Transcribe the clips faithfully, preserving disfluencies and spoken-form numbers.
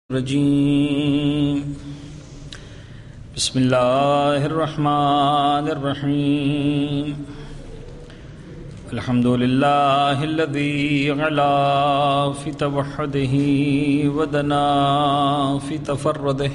الرجيم بسم الله الرحمن الرحيم الحمد لله الذي علا في توحده ودنا في تفرده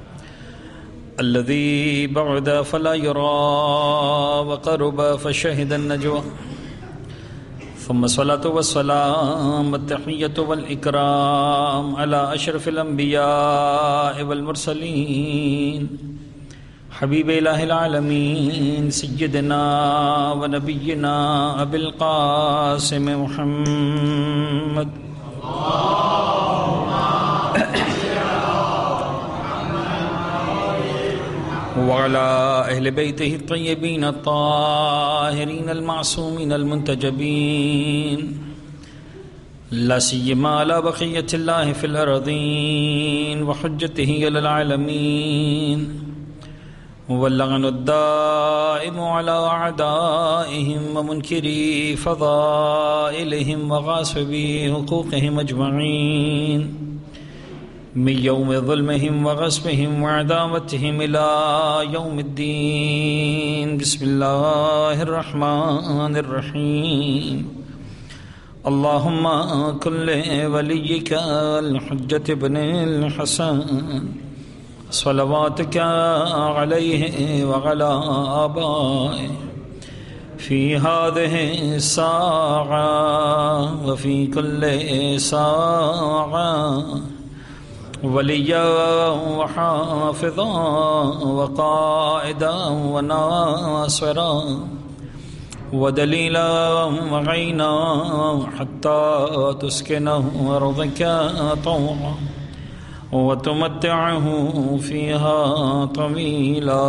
الذي بعد فلا يرى وقرب فشهد النجوى ثم الصلاة والسلام والتحية والإكرام على أشرف الأنبياء والمرسلين حبيب إله العالمين سيدنا ونبينا أبي القاسم محمد وعلى أهل بيته الطيبين الطاهرين المعصومين المنتجبين لا سيما على بقية الله في الأرضين وحجته على العالمين واللعن الدائم على أعدائهم ومنكري فضائلهم وغاصبي حقوقهم أجمعين من يوم ظلمهم وغصبهم وعداوتهم إلى يوم الدين بسم الله الرحمن الرحيم اللهم كن لوليك الحجة بن الحسن صلواتك عليه وعلى آبائه في هذه الساعة وفي كل ساعة وليا وحافظا وقائدا وناصرا ودليلا وعينا حتى تسكنه أرضك طوعا وتمتعه فيها طويلا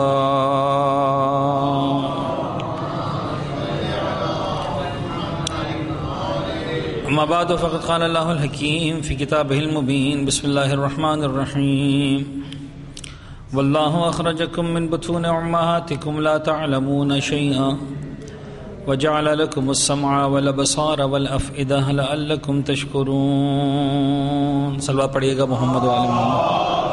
أما بعد فقد قال الله الحكيم في كتابه المبين بسم الله الرحمن الرحيم والله أخرجكم من بطون أمهاتكم لا تعلمون شيئا وجعل لكم السمع والأبصار والأفئدة لعلكم تشكرون صلوات پڑھیے گا محمد وآل محمد.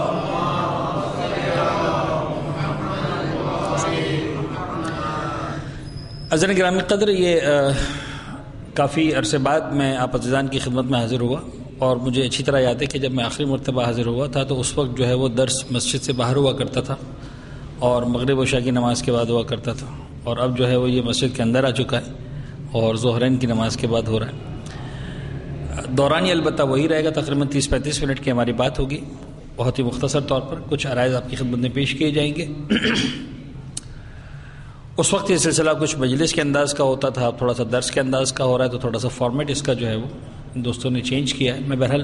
عزیزان گرامی قدر، یہ کافی عرصے بعد میں آپ عزیزان کی خدمت میں حاضر ہوا، اور مجھے اچھی طرح یاد ہے کہ جب میں آخری مرتبہ حاضر ہوا تھا تو اس وقت جو ہے وہ درس مسجد سے باہر ہوا کرتا تھا اور مغرب و عشاء کی نماز کے بعد ہوا کرتا تھا، اور اب جو ہے وہ یہ مسجد کے اندر آ چکا ہے اور ظہرین کی نماز کے بعد ہو رہا ہے. دوران یہ البتہ وہی رہے گا، تقریباً تیس پینتیس منٹ کی ہماری بات ہوگی. بہت ہی مختصر طور پر کچھ عرائض آپ کی خدمت میں پیش کیے جائیں گے. اس وقت یہ سلسلہ کچھ مجلس کے انداز کا ہوتا تھا، اب تھوڑا سا درس کے انداز کا ہو رہا ہے، تو تھوڑا سا فارمیٹ اس کا جو ہے وہ دوستوں نے چینج کیا ہے. میں بہرحال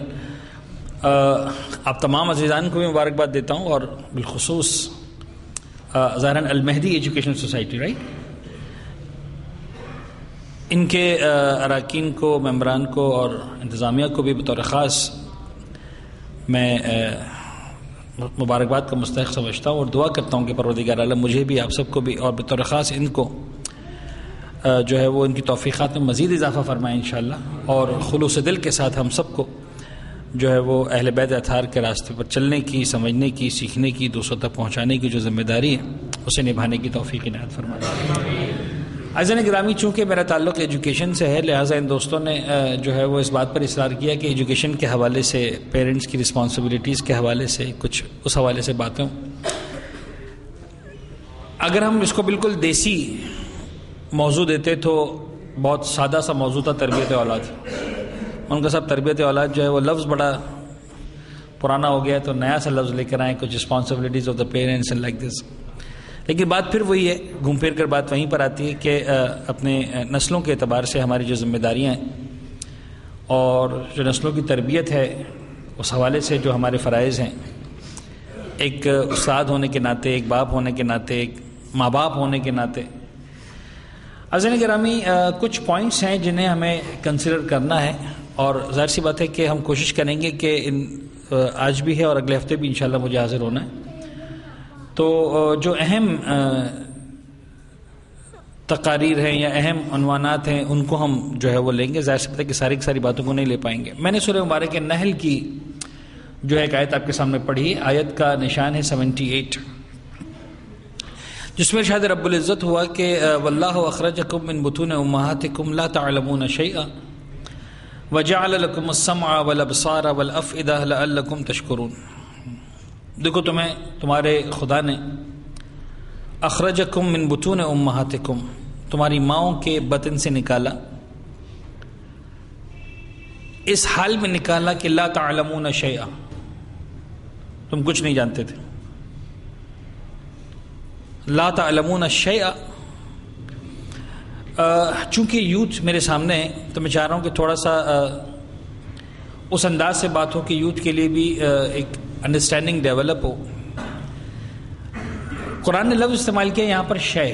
آپ تمام عزیزان کو بھی مبارکباد دیتا ہوں، اور بالخصوص ظاہراً المہدی ایجوکیشن سوسائٹی رائٹ ان کے اراکین کو، ممبران کو اور انتظامیہ کو بھی بطور خاص میں مبارکباد کا مستحق سمجھتا ہوں، اور دعا کرتا ہوں کہ پروردگار عالم مجھے بھی، آپ سب کو بھی، اور بطور خاص ان کو جو ہے وہ ان کی توفیقات میں مزید اضافہ فرمائے انشاءاللہ، اور خلوص دل کے ساتھ ہم سب کو جو ہے وہ اہل بیت اطہار کے راستے پر چلنے کی، سمجھنے کی، سیکھنے کی، دوسروں تک پہنچانے کی جو ذمہ داری ہے اسے نبھانے کی توفیق عنایت فرمائے. عزیزان گرامی، چونکہ میرا تعلق ایجوکیشن سے ہے، لہٰذا ان دوستوں نے جو ہے وہ اس بات پر اصرار کیا کہ ایجوکیشن کے حوالے سے، پیرنٹس کی رسپانسبلٹیز کے حوالے سے کچھ اس حوالے سے باتیں. اگر ہم اس کو بالکل دیسی موضوع دیتے تو بہت سادہ سا موضوع تھا، تربیت اولاد. ان کا سب تربیت اولاد جو ہے وہ لفظ بڑا پرانا ہو گیا، تو نیا سا لفظ لے کر آئیں، کچھ responsibilities of the parents and like this. لیکن بات پھر وہی ہے، گھوم پھر کر بات وہیں پر آتی ہے کہ اپنے نسلوں کے اعتبار سے ہماری جو ذمہ داریاں ہیں اور جو نسلوں کی تربیت ہے، اس حوالے سے جو ہمارے فرائض ہیں، ایک استاد ہونے کے ناطے، ایک باپ ہونے کے ناطے، ایک ماں باپ ہونے کے ناطے. عزیزان گرامی، کچھ پوائنٹس ہیں جنہیں ہمیں کنسیڈر کرنا ہے، اور ظاہر سی بات ہے کہ ہم کوشش کریں گے کہ ان آج بھی ہے اور اگلے ہفتے بھی انشاءاللہ مجھے حاضر ہونا ہے. تو جو اہم تقاریر ہیں یا اہم عنوانات ہیں ان کو ہم جو ہے وہ لیں گے. ظاہر سی بات ہے کہ ساری کی ساری باتوں کو نہیں لے پائیں گے. میں نے سورہ مبارک نحل کی جو ایک آیت آپ کے سامنے پڑھی، آیت کا نشان ہے سیونٹی ایٹ، جس میں ارشاد رب العزت ہوا کہ واللہ اخرجکم من بطون امہاتکم لا تعلمون شیئا وجعل لکم السمع والابصار والافئدہ لعلکم تشکرون۔ دیکھو تمہیں تمہارے خدا نے اخرجکم من بطون امہاتکم، تمہاری ماؤں کے بطن سے نکالا، اس حال میں نکالا کہ لا تعلمون شیئا، تم کچھ نہیں جانتے تھے۔ لا تعلمون شیئا، چونکہ یوتھ میرے سامنے ہے تو میں چاہ رہا ہوں کہ تھوڑا سا اس انداز سے بات ہو کہ یوتھ کے لیے بھی ایک انڈرسٹینڈنگ ڈیولپ ہو۔ قرآن نے لفظ استعمال کیا یہاں پر شے،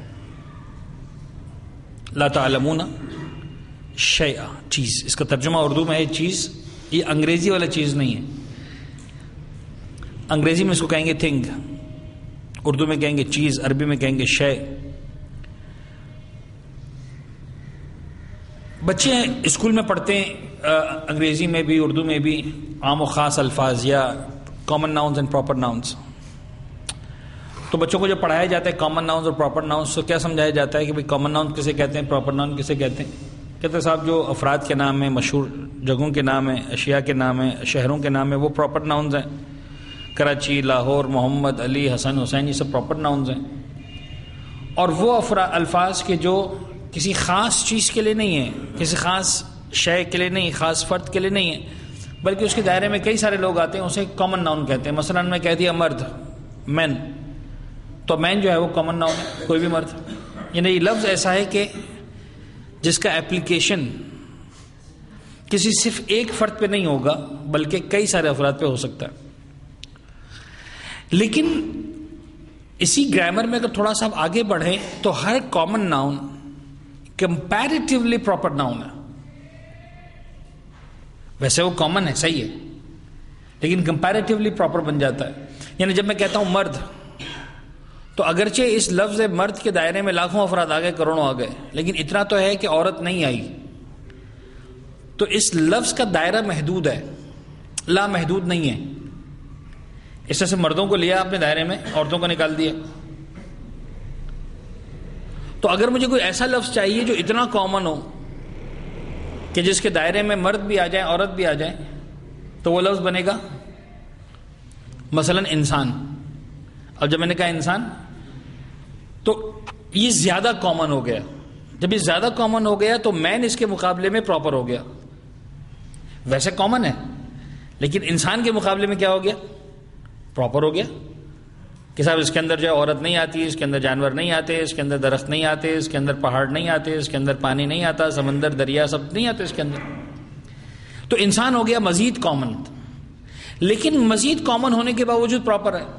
لا تعلمون شیئا، چیز، اس کا ترجمہ اردو میں ہے چیز، یہ انگریزی والا چیز نہیں ہے۔ انگریزی میں اس کو کہیں گے تھنگ، اردو میں کہیں گے چیز، عربی میں کہیں گے شے۔ بچے اسکول میں پڑھتے ہیں انگریزی میں بھی اردو میں بھی عام و خاص الفاظ یا common nouns and proper nouns, تو بچوں کو جو پڑھایا جاتا ہے کامن ناؤنز اور پراپر ناؤنز، تو کیا سمجھایا جاتا ہے کہ بھئی کامن ناؤن کسے کہتے ہیں، پراپر ناؤن کسے کہتے ہیں؟ کہتے ہیں صاحب جو افراد کے نام ہیں، مشہور جگہوں کے نام ہیں، اشیاء کے نام ہیں، شہروں کے نام ہیں، وہ پراپر ناؤنز ہیں۔ کراچی، لاہور، محمد، علی، حسن، حسین، یہ سب پراپر ناؤنز ہیں۔ اور وہ افراد الفاظ کے جو کسی خاص چیز کے لیے نہیں ہیں، کسی خاص شے کے لیے نہیں، خاص فرد کے لیے نہیں ہے، بلکہ اس کے دائرے میں کئی سارے لوگ آتے ہیں، اسے کامن ناؤن کہتے ہیں۔ مثلا میں کہہ دیا مرد، مین، تو مین جو ہے وہ کامن ناؤن ہے، کوئی بھی مرد۔ یعنی یہ لفظ ایسا ہے کہ جس کا اپلیکیشن کسی صرف ایک فرد پہ نہیں ہوگا بلکہ کئی سارے افراد پہ ہو سکتا ہے۔ لیکن اسی گرامر میں اگر تھوڑا سا آپ آگے بڑھیں تو ہر common noun comparatively proper noun ہے۔ ویسے وہ کامن ہے، صحیح ہے، لیکن کمپیریٹیولی پراپر بن جاتا ہے۔ یعنی جب میں کہتا ہوں مرد، تو اگرچہ اس لفظ مرد کے دائرے میں لاکھوں افراد آ گئے، کروڑوں آ گئے، لیکن اتنا تو ہے کہ عورت نہیں آئی، تو اس لفظ کا دائرہ محدود ہے، لا محدود نہیں ہے۔ اس طرح سے مردوں کو لیا اپنے دائرے میں، عورتوں کو نکال دیا۔ تو اگر مجھے کوئی ایسا لفظ چاہیے جو اتنا کامن ہو کہ جس کے دائرے میں مرد بھی آ جائیں، عورت بھی آ جائیں، تو وہ لفظ بنے گا مثلا انسان۔ اور جب میں نے کہا انسان تو یہ زیادہ کامن ہو گیا۔ جب یہ زیادہ کامن ہو گیا تو مین اس کے مقابلے میں پراپر ہو گیا۔ ویسے کامن ہے لیکن انسان کے مقابلے میں کیا ہو گیا؟ پراپر ہو گیا کہ صاحب اس کے اندر جو ہے عورت نہیں آتی، اس کے اندر جانور نہیں آتے، اس کے اندر درخت نہیں آتے، اس کے اندر پہاڑ نہیں آتے، اس کے اندر پانی نہیں آتا، سمندر، دریا سب نہیں آتے اس کے اندر۔ تو انسان ہو گیا مزید کامن، لیکن مزید کامن ہونے کے باوجود پراپر ہے۔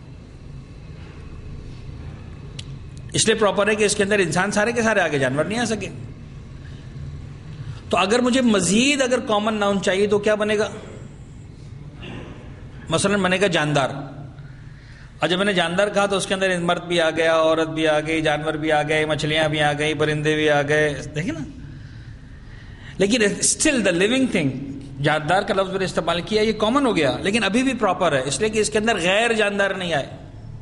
اس لیے پراپر ہے کہ اس کے اندر انسان سارے کے سارے، آگے جانور نہیں آ سکے۔ تو اگر مجھے مزید اگر کامن ناؤن چاہیے تو کیا بنے گا؟ مثلا بنے گا جاندار۔ اور جب میں نے جاندار کہا تو اس کے اندر مرد بھی آ گیا، عورت بھی آ گئی، جانور بھی آ گئے، مچھلیاں بھی آ گئی، پرندے بھی آ گئے، دیکھیں نا۔ لیکن اسٹل دا لیونگ تھنگ، جاندار کا لفظ میں نے استعمال کیا، یہ کامن ہو گیا لیکن ابھی بھی پراپر ہے، اس لیے کہ اس کے اندر غیر جاندار نہیں آئے،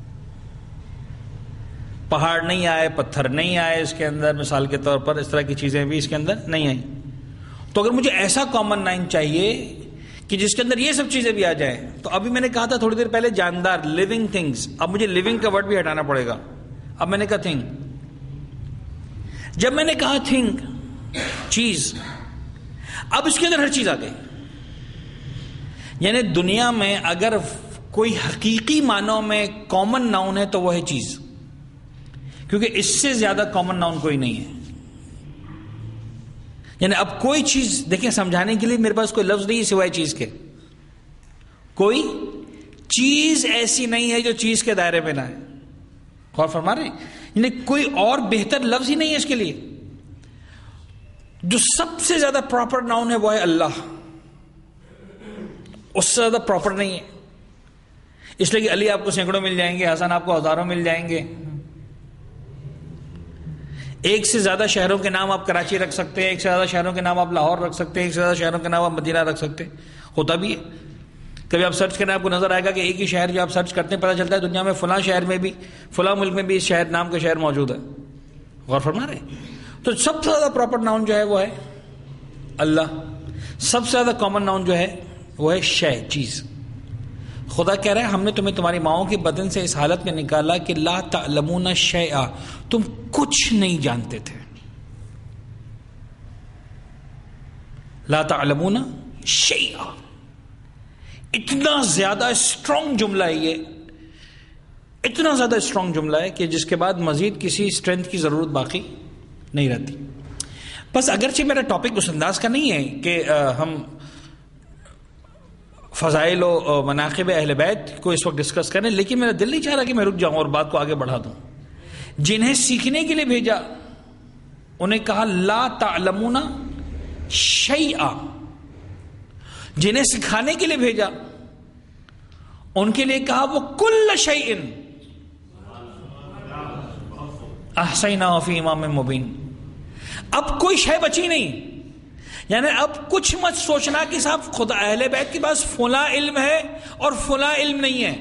پہاڑ نہیں آئے، پتھر نہیں آئے اس کے اندر، مثال کے طور پر اس طرح کی چیزیں بھی اس کے اندر نہیں آئیں۔ تو اگر مجھے ایسا کامن ناؤن چاہیے کہ جس کے اندر یہ سب چیزیں بھی آ جائیں، تو ابھی میں نے کہا تھا تھوڑی دیر پہلے جاندار، لیونگ تھنگز، اب مجھے لیونگ کا ورڈ بھی ہٹانا پڑے گا۔ اب میں نے کہا تھنگ، جب میں نے کہا تھنگ، چیز، اب اس کے اندر ہر چیز آ گئی۔ یعنی دنیا میں اگر کوئی حقیقی معنوں میں کامن ناؤن ہے تو وہ ہے چیز، کیونکہ اس سے زیادہ کامن ناؤن کوئی نہیں ہے۔ یعنی اب کوئی چیز، دیکھیں سمجھانے کے لیے میرے پاس کوئی لفظ نہیں سوائے چیز کے، کوئی چیز ایسی نہیں ہے جو چیز کے دائرے میں نہ ہے۔ غور فرما رہے ہیں؟ یعنی کوئی اور بہتر لفظ ہی نہیں ہے اس کے لیے۔ جو سب سے زیادہ پراپر ناؤن ہے وہ ہے اللہ، اس سے زیادہ پراپر نہیں ہے۔ اس لیے کہ علی آپ کو سینکڑوں مل جائیں گے، حسن آپ کو ہزاروں مل جائیں گے۔ ایک سے زیادہ شہروں کے نام آپ کراچی رکھ سکتے ہیں، ایک سے زیادہ شہروں کے نام آپ لاہور رکھ سکتے ہیں، ایک سے زیادہ شہروں کے نام آپ مدینہ رکھ سکتے ہیں، ہوتا بھی ہے۔ کبھی آپ سرچ کریں آپ کو نظر آئے گا کہ ایک ہی شہر جو آپ سرچ کرتے ہیں پتہ چلتا ہے دنیا میں فلاں شہر میں بھی فلاں ملک میں بھی اس شہر نام کا شہر موجود ہے. غور فرما رہے ہیں؟ تو سب سے زیادہ پراپر ناؤن جو ہے وہ ہے اللہ. سب سے زیادہ کامن ناؤن جو ہے وہ ہے شے، چیز. خدا کہہ رہا ہے ہم نے تمہیں تمہاری ماؤں کے بدن سے اس حالت میں نکالا کہ لا تعلمون شیئا، تم کچھ نہیں جانتے تھے. لا تعلمون شیئا، اتنا زیادہ اسٹرانگ جملہ ہے یہ، اتنا زیادہ اسٹرانگ جملہ ہے کہ جس کے بعد مزید کسی اسٹرینتھ کی ضرورت باقی نہیں رہتی. بس اگرچہ میرا ٹاپک اس انداز کا نہیں ہے کہ ہم فضائل و مناقب اہل بیت کو اس وقت ڈسکس کریں، لیکن میرا دل نہیں چاہ رہا کہ میں رک جاؤں اور بات کو آگے بڑھا دوں. جنہیں سیکھنے کے لیے بھیجا انہیں کہا لا تعلمون شیئا، جنہیں سکھانے کے لیے بھیجا ان کے لیے کہا وہ کل شیئن احصیناہ فی امام مبین. اب کوئی شے بچی نہیں، یعنی اب کچھ مت سوچنا کہ صاحب خدا اہل بیت کے پاس فلاں علم ہے اور فلاں علم نہیں ہے.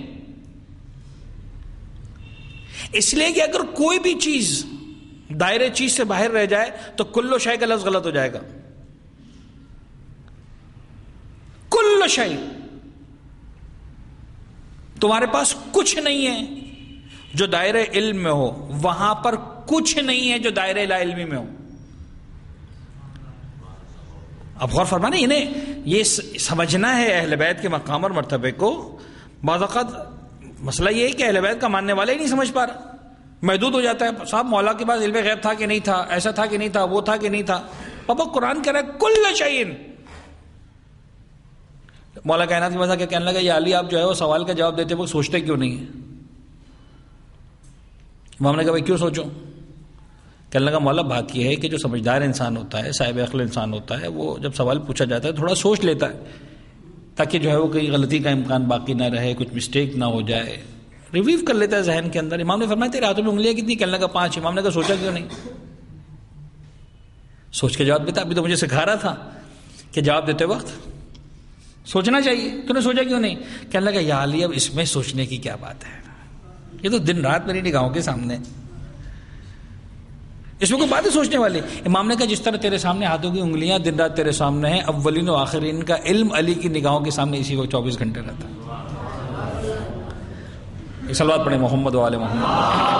اس لیے کہ اگر کوئی بھی چیز دائرے چیز سے باہر رہ جائے تو کل شے کا لفظ غلط ہو جائے گا. کل شے، تمہارے پاس کچھ نہیں ہے جو دائرے علم میں ہو، وہاں پر کچھ نہیں ہے جو دائرے لا علمی میں ہو. اب غور فرمانے انہیں یہ سمجھنا ہے اہل بیت کے مقام اور مرتبے کو. بعض اوقات مسئلہ یہ ہے کہ اہل بیت کا ماننے والا ہی نہیں سمجھ پا رہا، محدود ہو جاتا ہے. صاحب مولا کے پاس علم غیب تھا کہ نہیں تھا، ایسا تھا کہ نہیں تھا، وہ تھا کہ نہیں تھا. پاپا قرآن کہہ رہا ہے کل شیئن. مولا کائنات کی وجہ کیا کہنے لگا، یا علی آپ جو ہے وہ سوال کا جواب دیتے وہ سوچتے کیوں نہیں ہے؟ امام نے کہا بھائی کیوں سوچوں؟ کہنے لگا مولا بات یہ ہے کہ جو سمجھدار انسان ہوتا ہے، صاحب عقل انسان ہوتا ہے، وہ جب سوال پوچھا جاتا ہے تھوڑا سوچ لیتا ہے تاکہ جو ہے وہ کہیں غلطی کا امکان باقی نہ رہے، کچھ مسٹیک نہ ہو جائے، ریویو کر لیتا ہے ذہن کے اندر. امام نے فرمایا تیرے ہاتھوں میں انگلیاں کتنی؟ کہنے لگا پانچ. امام نے کہا سوچا کیوں نہیں؟ سوچ کے جواب دیتا. ابھی تو مجھے سکھا رہا تھا کہ جواب دیتے وقت سوچنا چاہیے، تو نے سوچا کیوں نہیں؟ کہنے لگا یا علی اب اس میں سوچنے کی کیا بات ہے، یہ تو دن رات میری نگاہوں کے سامنے، اس میں کوئی بات ہے سوچنے والی. امام نے کہا جس طرح تیرے سامنے ہاتھوں کی انگلیاں دن رات تیرے سامنے ہیں، اولین و آخرین کا علم علی کی نگاہوں کے سامنے اسی وقت چوبیس گھنٹے رہتا ہے. صلوات پڑھیں محمد و آل محمد.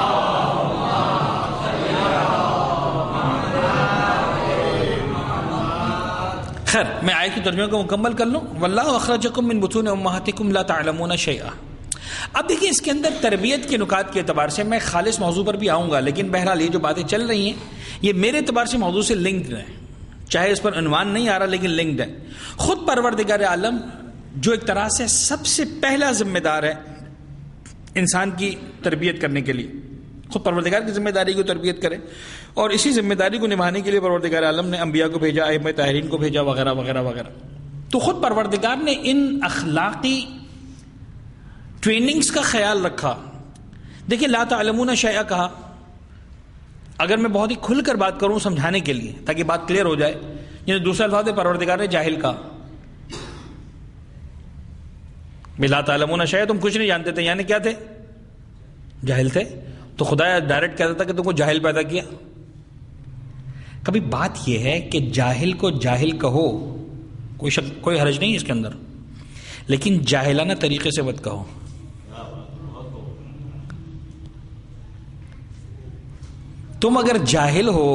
خیر میں آیت کی ترجمے کو مکمل کر لوں. واللہ اخرجکم من بطون امہاتکم لا تعلمون شیئا. اب دیکھیں اس کے اندر تربیت کے نکات کے اعتبار سے میں خالص موضوع پر بھی آؤں گا، لیکن بہرحال یہ جو باتیں چل رہی ہیں یہ میرے اعتبار سے موضوع سے لنکڈ ہیں، چاہے اس پر عنوان نہیں آ رہا لیکن لنکڈ ہے. خود پروردگار عالم جو ایک طرح سے سب سے پہلا ذمہ دار ہے انسان کی تربیت کرنے کے لیے، خود پروردگار کی ذمہ داری کو تربیت کرے، اور اسی ذمہ داری کو نبھانے کے لیے پروردگار عالم نے انبیاء کو بھیجا، ائمہ طاہرین کو بھیجا، وغیرہ وغیرہ وغیرہ. تو خود پروردگار نے ان اخلاقی ٹریننگز کا خیال رکھا. دیکھیں لا تعلمون شیئا کہا، اگر میں بہت ہی کھل کر بات کروں سمجھانے کے لیے تاکہ بات کلیئر ہو جائے، یعنی دوسرا الفاظ پروردگار نے جاہل کہا. لا تعلمون شیئا تم کچھ نہیں جانتے تھے، یعنی کیا تھے؟ جاہل تھے. تو خدا ڈائریکٹ کہتا تھا کہ تم کو جاہل پیدا کیا. کبھی بات یہ ہے کہ جاہل کو جاہل کہو، کوئی شک کوئی حرج نہیں اس کے اندر، لیکن جاہلانہ طریقے سے مت کہو. تم اگر جاہل ہو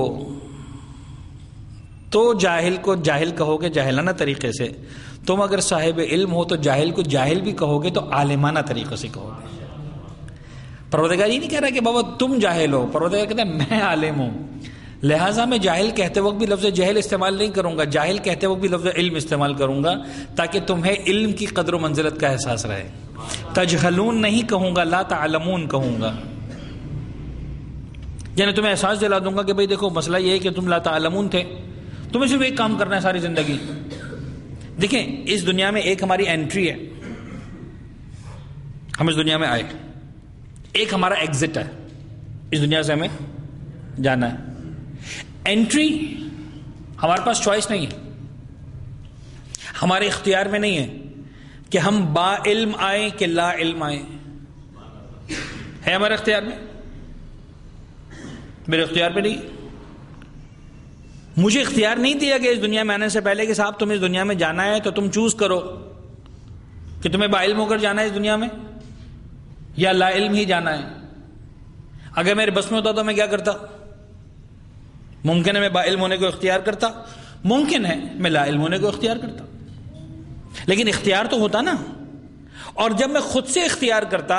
تو جاہل کو جاہل کہو گے جاہلانہ طریقے سے، تم اگر صاحب علم ہو تو جاہل کو جاہل بھی کہو گے تو عالمانہ طریقے سے کہو گے. پروردگار یہ نہیں کہہ رہا کہ بابا تم جاہل ہو، پروردگار کہتا ہے میں عالم ہوں، لہٰذا میں جاہل کہتے وقت بھی لفظ جہل استعمال نہیں کروں گا، جاہل کہتے وقت بھی لفظ علم استعمال کروں گا تاکہ تمہیں علم کی قدر و منزلت کا احساس رہے. تجہلون نہیں کہوں گا، لا تعلمون کہوں گا، یعنی تمہیں احساس دلا دوں گا کہ بھئی دیکھو مسئلہ یہ ہے کہ تم لا تعلمون تھے، تمہیں صرف ایک کام کرنا ہے ساری زندگی. دیکھیں اس دنیا میں ایک ہماری انٹری ہے، ہم اس دنیا میں آئے، ایک ہمارا ایگزٹ ہے، اس دنیا سے ہمیں جانا ہے. انٹری ہمارے پاس چوائس نہیں ہے، ہمارے اختیار میں نہیں ہے. کہ ہم با علم آئیں کہ لا علم آئیں؟ ہے ہمارے اختیار میں؟ میرے اختیار میں نہیں. مجھے اختیار نہیں دیا کہ اس دنیا میں آنے سے پہلے کہ صاحب تم اس دنیا میں جانا ہے تو تم چوز کرو کہ تمہیں با علم ہو کر جانا ہے اس دنیا میں یا لا علم ہی جانا ہے. اگر میرے بس میں ہوتا تو میں کیا کرتا؟ ممکن ہے میں با علم ہونے کو اختیار کرتا, ممکن ہے میں لا علم ہونے کو اختیار کرتا, لیکن اختیار تو ہوتا نا. اور جب میں خود سے اختیار کرتا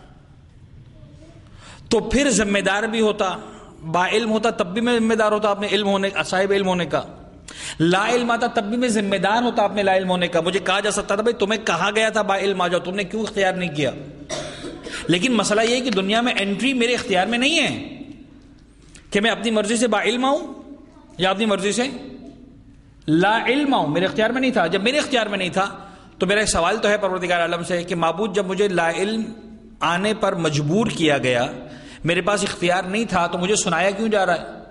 تو پھر ذمہ دار بھی ہوتا. با علم ہوتا تب بھی میں ذمہ دار ہوتا اپنے علم ہونے صاحب علم ہونے کا. لا علم آتا تب بھی میں ذمہ دار ہوتا اپنے لا علم ہونے کا. مجھے کہا جا سکتا تھا بھائی تمہیں کہا گیا تھا با علم آ جاؤ, تم نے کیوں اختیار نہیں کیا؟ لیکن مسئلہ یہ ہے کہ دنیا میں انٹری میرے اختیار میں نہیں ہے کہ میں اپنی مرضی سے با علم آؤں یا اپنی مرضی سے لا علم آؤں. میرے اختیار میں نہیں تھا. جب میرے اختیار میں نہیں تھا تو میرا ایک سوال تو ہے پروردگار عالم سے کہ معبود جب مجھے لا علم آنے پر مجبور کیا گیا, میرے پاس اختیار نہیں تھا, تو مجھے سنایا کیوں جا رہا ہے؟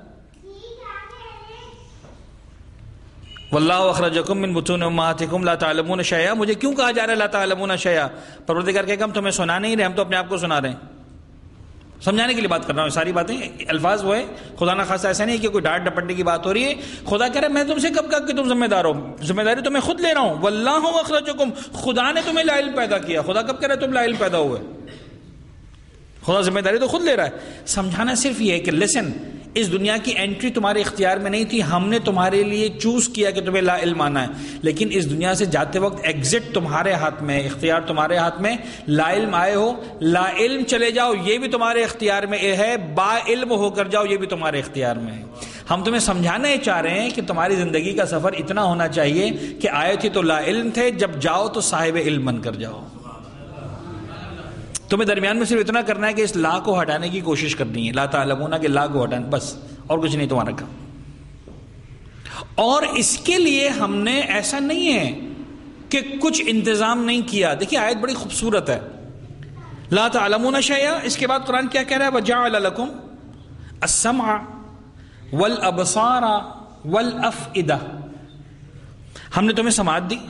واللہ اخرجکم من بطون امہاتکم لا تعلمون شیئا, مجھے کیوں کہا جا رہا ہے لا تعلمون شیئا؟ پروردگار کہے کہ ہم تمہیں سنا نہیں رہے, ہم تو اپنے آپ کو سنا رہے ہیں. سمجھانے کے لیے بات کر رہا ہوں. ساری باتیں الفاظ وہ ہے, خدا نہ خاصا ایسا نہیں کہ کوئی ڈانٹ ڈپٹنے کی بات ہو رہی ہے. خدا کہہ رہا ہے میں تم سے کب کہا کہ تم ذمہ دار ہو؟ ذمہ داری تو میں خود لے رہا ہوں. واللہ اخرجکم, خدا نے تمہیں لا علم پیدا کیا. خدا کب کہہ رہا ہے تم لا علم پیدا ہوئے؟ خدا ذمہ داری تو خود لے رہا ہے. سمجھانا صرف یہ ہے کہ لسن, اس دنیا کی انٹری تمہارے اختیار میں نہیں تھی, ہم نے تمہارے لیے چوز کیا کہ تمہیں لا علم آنا ہے. لیکن اس دنیا سے جاتے وقت ایگزٹ تمہارے ہاتھ میں, اختیار تمہارے ہاتھ میں. لا علم آئے ہو, لا علم چلے جاؤ, یہ بھی تمہارے اختیار میں ہے. با علم ہو کر جاؤ, یہ بھی تمہارے اختیار میں ہے. ہم تمہیں سمجھانا یہ چاہ رہے ہیں کہ تمہاری زندگی کا سفر اتنا ہونا چاہیے کہ آئے تھے تو لا علم تھے, جب جاؤ تو صاحب علم بن کر جاؤ. تمہیں درمیان میں صرف اتنا کرنا ہے کہ اس لا کو ہٹانے کی کوشش کرنی ہے. لا تعلمون کے لا کو ہٹانا, بس, اور کچھ نہیں تمہارا کام. اور اس کے لیے ہم نے ایسا نہیں ہے کہ کچھ انتظام نہیں کیا. دیکھیے آیت بڑی خوبصورت ہے, لا تعلمون شیئا. اس کے بعد قرآن کیا کہہ رہا ہے؟ وجعل لکم السمع والابصار والافئدہ. ہم نے تمہیں سماعت دی,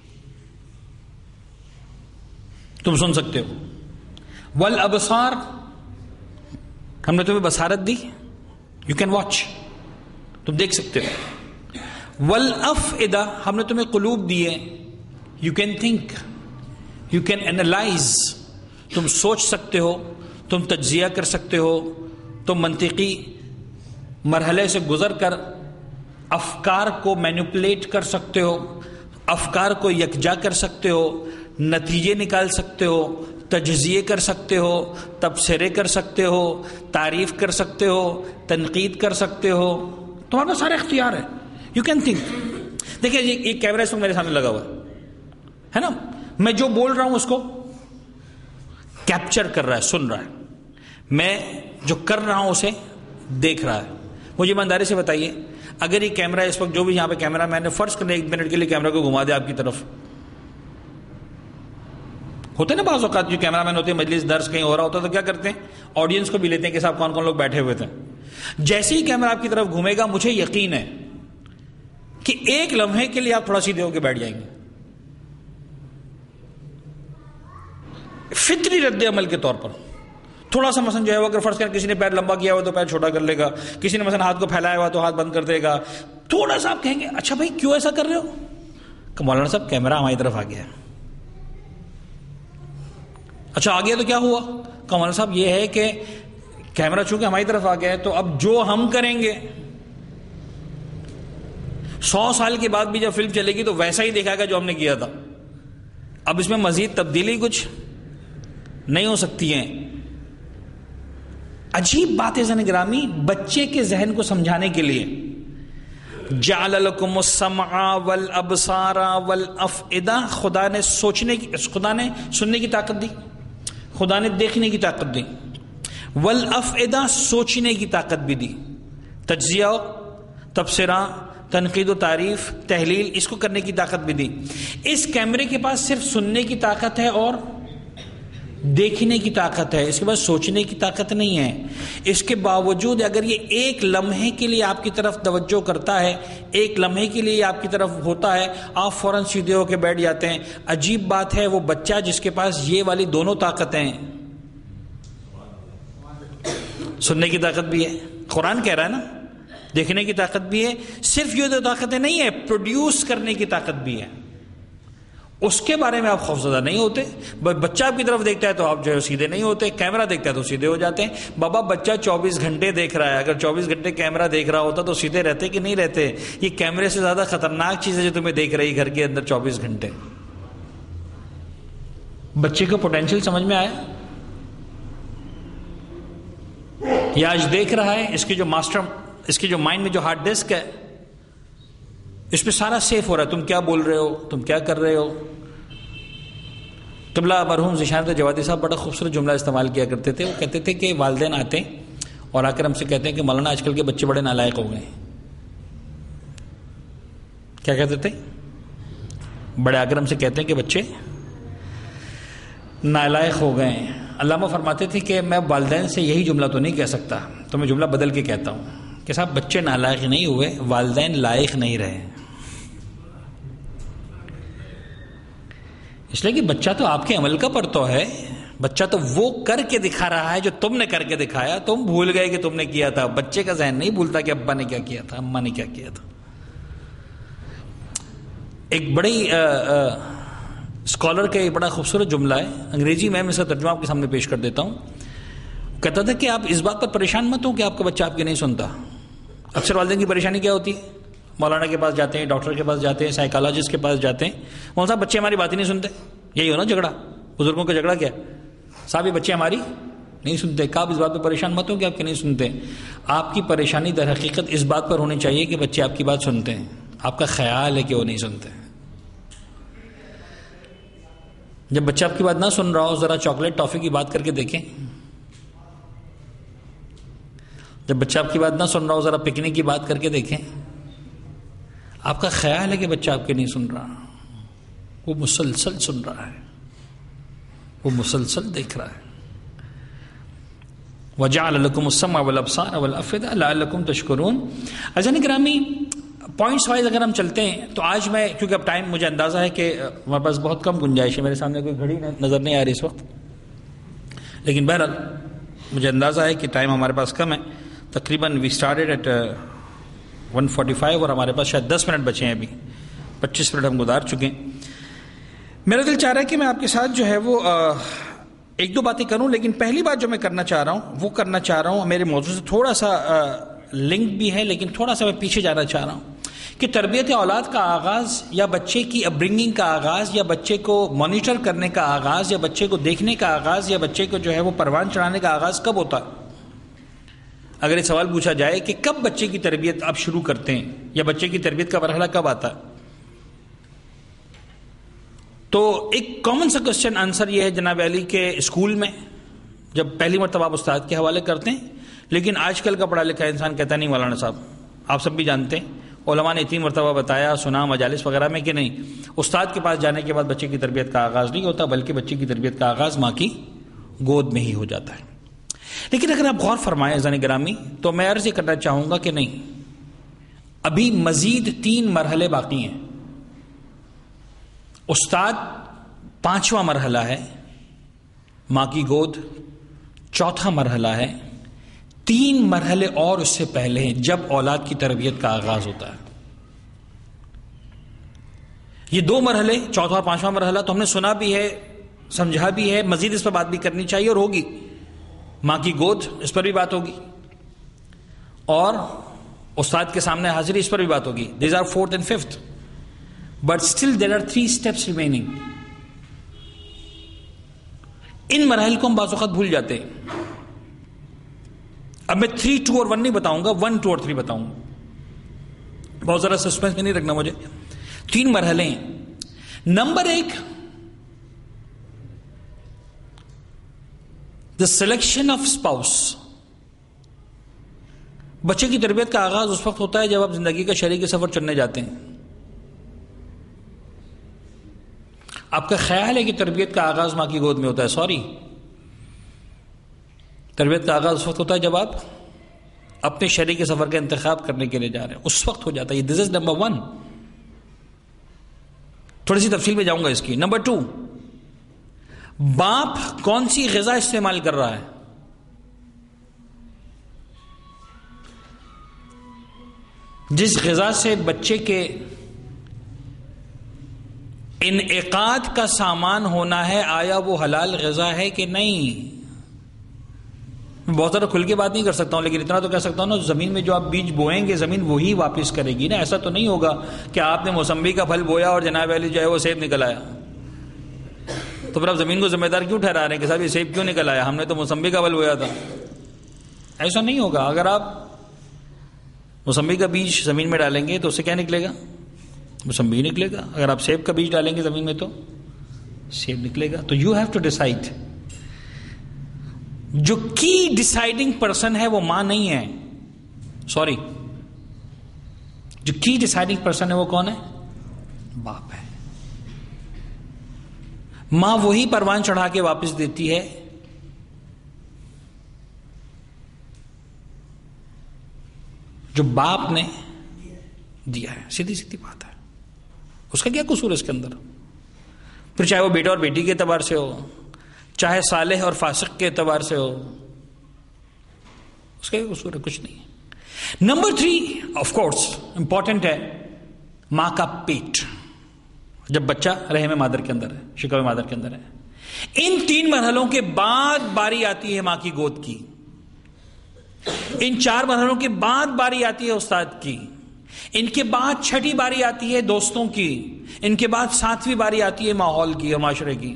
تم سن سکتے ہو. والابصار, ہم نے تمہیں بصارت دی, یو کین واچ, تم دیکھ سکتے ہو. والافئدہ, ہم نے تمہیں قلوب دیے, you can think, you can analyse, تم سوچ سکتے ہو, تم تجزیہ کر سکتے ہو, تم منطقی مرحلے سے گزر کر افکار کو مینیپولیٹ کر سکتے ہو, افکار کو یکجا کر سکتے ہو, نتیجے نکال سکتے ہو, تجزیے کر سکتے ہو, تبصرے کر سکتے ہو, تعریف کر سکتے ہو, تنقید کر سکتے ہو. تمہارے پاس سارے اختیار ہے, یو کین تھنک. دیکھیں یہ کیمرہ اس وقت میرے سامنے لگا ہوا ہے نا, میں جو بول رہا ہوں اس کو کیپچر کر رہا ہے, سن رہا ہے. میں جو کر رہا ہوں اسے دیکھ رہا ہے. مجھے ایمانداری سے بتائیے, اگر یہ کیمرہ اس وقت جو بھی یہاں پہ کیمرہ میں نے فرض کرنے ایک منٹ کے لیے کیمرہ کو گھما دیا آپ کی طرف, ہوتے نا بعض اوقات جو کیمرہ مین ہوتے ہیں, مجلس درس کہیں ہو رہا ہوتا تو کیا کرتے ہیں, آڈینس کو بھی لیتے ہیں کہ صاحب کون کون لوگ بیٹھے ہوئے تھے. جیسے ہی کیمرہ آپ کی طرف گھومے گا مجھے یقین ہے کہ ایک لمحے کے لیے آپ تھوڑا سیدھے ہو کے بیٹھ جائیں گے. فطری رد عمل کے طور پر تھوڑا سا مثلا جو ہے وہ اگر فرض کریں کسی نے پیر لمبا کیا ہوا تو پیر چھوٹا کر لے گا, کسی نے مثلا ہاتھ کو پھیلایا ہوا تو ہاتھ بند کر دے گا. تھوڑا سا آپ کہیں گے اچھا بھائی کیوں ایسا کر رہے ہو, کہ مولانا صاحب کیمرہ ہماری طرف آ گیا. اچھا آ گیا تو کیا ہوا, کہ مولانا صاحب یہ ہے کہ کیمرہ چونکہ ہماری طرف آ گیا ہے تو اب جو ہم کریں گے سو سال کے بعد بھی جب فلم چلے گی تو ویسا ہی دیکھا گا جو ہم نے کیا تھا. اب اس میں مزید تبدیلی کچھ نہیں ہو سکتی ہیں. عجیب بات ہے زن گرامی, بچے کے ذہن کو سمجھانے کے لیے جعل لکم السمع والابصار والافئدہ, خدا نے سوچنے کی, خدا نے سننے کی طاقت دی, خدا نے دیکھنے کی طاقت دی. والافئدہ, سوچنے کی طاقت بھی دی, تجزیہ, تبصرہ, تنقید و تعریف, تحلیل, اس کو کرنے کی طاقت بھی دی. اس کیمرے کے پاس صرف سننے کی طاقت ہے اور دیکھنے کی طاقت ہے، اس کے پاس سوچنے کی طاقت نہیں ہے. اس کے باوجود اگر یہ ایک لمحے کے لیے آپ کی طرف توجہ کرتا ہے، ایک لمحے کے لیے آپ کی طرف ہوتا ہے، آپ فوراً سیدھے ہو کے بیٹھ جاتے ہیں. عجیب بات ہے، وہ بچہ جس کے پاس یہ والی دونوں طاقتیں ہیں، سننے کی طاقت بھی ہے، قرآن کہہ رہا ہے نا، دیکھنے کی طاقت بھی ہے، صرف یہ دو طاقتیں نہیں ہے، پروڈیوس کرنے کی طاقت بھی ہے. اس کے بارے میں آپ خوفزدہ نہیں ہوتے. بچہ آپ کی طرف دیکھتا ہے تو آپ جو ہے سیدھے نہیں ہوتے، کیمرہ دیکھتا ہے تو سیدھے ہو جاتے ہیں. بابا بچہ چوبیس گھنٹے دیکھ رہا ہے، اگر چوبیس گھنٹے کیمرہ دیکھ رہا ہوتا تو سیدھے رہتے کہ نہیں رہتے؟ یہ کیمرے سے زیادہ خطرناک چیز ہے جو تمہیں دیکھ رہی گھر کے اندر چوبیس گھنٹے. بچے کو پوٹینشیل سمجھ میں آیا؟ یہ آج دیکھ رہا ہے، اس کی جو ماسٹر، اس کی جو مائنڈ میں جو ہارڈ ڈسک ہے، اس پہ سارا سیف ہو رہا ہے. تم کیا بول رہے ہو، تم کیا کر رہے ہو. قبلہ مرحوم ذیشان جوادی صاحب بڑا خوبصورت جملہ استعمال کیا کرتے تھے. وہ کہتے تھے کہ والدین آتے ہیں اور آ کر ہم سے کہتے ہیں کہ مولانا آج کل کے بچے بڑے نالائق ہو گئے ہیں. کیا کہتے تھے؟ بڑے آ کر ہم سے کہتے ہیں کہ بچے نالائق ہو گئے ہیں. علامہ فرماتے تھے کہ میں والدین سے یہی جملہ تو نہیں کہہ سکتا، تو میں جملہ بدل کے کہتا ہوں کہ صاحب بچے نالائق نہیں ہوئے، والدین لائق نہیں رہے. اس لیے کہ بچہ تو آپ کے عمل کا پرتو ہے، بچہ تو وہ کر کے دکھا رہا ہے جو تم نے کر کے دکھایا. تم بھول گئے کہ تم نے کیا تھا. بچے کا ذہن نہیں بھولتا کہ ابا نے کیا کیا تھا، اماں نے کیا کیا تھا. ایک بڑی اسکالر کا ایک بڑا خوبصورت جملہ ہے، انگریزی میں میں اس کا ترجمہ آپ کے سامنے پیش کر دیتا ہوں. کہتا تھا کہ آپ اس بات پر پریشان مت ہو کہ آپ کا بچہ آپ کی نہیں سنتا. اکثر والدین کی پریشانی کیا ہوتی ہے؟ مولانا کے پاس جاتے ہیں، ڈاکٹر کے پاس جاتے ہیں، سائیکالوجسٹ کے پاس جاتے ہیں، مولانا صاحب بچے ہماری بات ہی نہیں سنتے. یہی ہو نا جھگڑا، بزرگوں کا جھگڑا کیا صاحب، یہ بچے ہماری نہیں سنتے. کہ آپ اس بات پہ پریشان مت ہو کہ آپ کے نہیں سنتے. آپ کی پریشانی در حقیقت اس بات پر ہونی چاہیے کہ بچے آپ کی بات سنتے ہیں. آپ کا خیال ہے کہ وہ نہیں سنتے. جب بچہ آپ کی بات نہ سن رہا ہو، ذرا چاکلیٹ ٹافی کی بات کر کے دیکھیں. جب بچہ آپ کی بات نہ سن رہا ہو، ذرا پکنک کی بات کر کے دیکھیں. آپ کا خیال ہے کہ بچہ آپ کے نہیں سن رہا، وہ مسلسل سن رہا ہے، وہ مسلسل دیکھ رہا ہے. وَجَعَلَ لَكُمُ السَّمْعَ وَالْأَبْصَارَ وَالْأَفْئِدَةَ لَعَلَّكُمْ تَشْكُرُونَ. عزیزان گرامی، پوائنٹس وائز اگر ہم چلتے ہیں تو آج میں، کیونکہ اب ٹائم مجھے اندازہ ہے کہ ہمارے پاس بہت کم گنجائش ہے، میرے سامنے کوئی گھڑی نظر نہیں آ رہی اس وقت، لیکن بہرحال مجھے اندازہ ہے کہ ٹائم ہمارے پاس کم ہے. تقریباً we started at one forty five اور ہمارے پاس شاید دس منٹ بچے ہیں، ابھی پچیس منٹ ہم گزار چکے ہیں. میرا دل چاہ رہا ہے کہ میں آپ کے ساتھ جو ہے وہ ایک دو باتیں کروں، لیکن پہلی بات جو میں کرنا چاہ رہا ہوں وہ کرنا چاہ رہا ہوں میرے موضوع سے تھوڑا سا لنک بھی ہے، لیکن تھوڑا سا میں پیچھے جانا چاہ رہا ہوں کہ تربیت اولاد کا آغاز، یا بچے کی اپبرنگنگ کا آغاز، یا بچے کو مانیٹر کرنے کا آغاز، یا بچے کو دیکھنے کا آغاز، یا بچے کو جو ہے وہ پروان چڑھانے کا آغاز کب ہوتا ہے؟ اگر یہ سوال پوچھا جائے کہ کب بچے کی تربیت آپ شروع کرتے ہیں، یا بچے کی تربیت کا مرحلہ کب آتا ہے، تو ایک کامن سا کوسچن آنسر یہ ہے جناب علی کہ اسکول میں جب پہلی مرتبہ آپ استاد کے حوالے کرتے ہیں. لیکن آج کل کا پڑھا لکھا انسان کہتا نہیں مولانا صاحب، آپ سب بھی جانتے ہیں علماء نے اتنی مرتبہ بتایا سنا مجالس وغیرہ میں کہ نہیں، استاد کے پاس جانے کے بعد بچے کی تربیت کا آغاز نہیں ہوتا، بلکہ بچے کی تربیت کا آغاز ماں کی گود میں ہی ہو جاتا ہے. لیکن اگر آپ غور فرمائیں عزیزان گرامی، تو میں عرض یہ کرنا چاہوں گا کہ نہیں، ابھی مزید تین مرحلے باقی ہیں. استاد پانچواں مرحلہ ہے، ماں کی گود چوتھا مرحلہ ہے، تین مرحلے اور اس سے پہلے ہیں جب اولاد کی تربیت کا آغاز ہوتا ہے. یہ دو مرحلے، چوتھا اور پانچواں مرحلہ تو ہم نے سنا بھی ہے، سمجھا بھی ہے، مزید اس پر بات بھی کرنی چاہیے اور ہوگی. ماں کی گود اس پر بھی بات ہوگی، اور استاد کے سامنے حاضری اس پر بھی بات ہوگی. These are fourth and fifth, but still there are three steps remaining. ان مراحل کو ہم بعض اوقات بھول جاتے ہیں. اب میں تھری ٹو اور ون نہیں بتاؤں گا، ون ٹو اور تھری بتاؤں گا. بہت زیادہ سسپینس میں نہیں رکھنا مجھے. تین مرحلے ہیں. نمبر ایک، دا سلیکشن آف اسپاؤس. بچے کی تربیت کا آغاز اس وقت ہوتا ہے جب آپ زندگی کا شریک سفر چننے جاتے ہیں. آپ کا خیال ہے کہ تربیت کا آغاز ماں کی گود میں ہوتا ہے؟ سوری، تربیت کا آغاز اس وقت ہوتا ہے جب آپ اپنے شریک سفر کا انتخاب کرنے کے لیے جا رہے ہیں، اس وقت ہو جاتا ہے. This is number one. تھوڑی سی تفصیل میں جاؤں گا اس کی. نمبر ٹو، باپ کون سی غذا استعمال کر رہا ہے. جس غذا سے بچے کے انعقاد کا سامان ہونا ہے، آیا وہ حلال غذا ہے کہ نہیں. بہت زیادہ کھل کے بات نہیں کر سکتا ہوں، لیکن اتنا تو کہہ سکتا ہوں نا، زمین میں جو آپ بیج بوئیں گے زمین وہی واپس کرے گی نا. ایسا تو نہیں ہوگا کہ آپ نے موسمبی کا پھل بویا اور جناب علی جو ہے وہ سیب نکل آیا. تو پھر آپ زمین کو ذمہ دار کیوں ٹھہرا رہے ہیں کہ صاحب یہ سیب کیوں نکل آیا، ہم نے تو موسمبی کا پھل بویا تھا. ایسا نہیں ہوگا. اگر آپ موسمبی کا بیج زمین میں ڈالیں گے تو اس سے کیا نکلے گا؟ موسمبی نکلے گا. اگر آپ سیب کا بیج ڈالیں گے زمین میں تو سیب نکلے گا. تو یو ہیو ٹو ڈیسائڈ. جو کی ڈیسائیڈنگ پرسن ہے وہ ماں نہیں ہے، سوری، جو کی ڈیسائیڈنگ پرسن ہے وہ کون ہے؟ باپ ہے. ماں وہی پروان چڑھا کے واپس دیتی ہے جو باپ نے دیا ہے. سیدھی سیدھی بات ہے. اس کا کیا قصور ہے اس کے اندر؟ پھر چاہے وہ بیٹا اور بیٹی کے اعتبار سے ہو، چاہے صالح اور فاسق کے اعتبار سے ہو، اس کا کیا قصور ہے؟ کچھ نہیں. Number three of course important ہے، ماں کا پیٹ. جب بچہ رحم مادر کے اندر ہے، شکم مادر کے اندر ہے، ان تین مرحلوں کے بعد باری آتی ہے ماں کی گود کی. ان چار مرحلوں کے بعد باری آتی ہے استاد کی. ان کے بعد چھٹی باری آتی ہے دوستوں کی. ان کے بعد ساتویں باری آتی ہے ماحول کی اور معاشرے کی.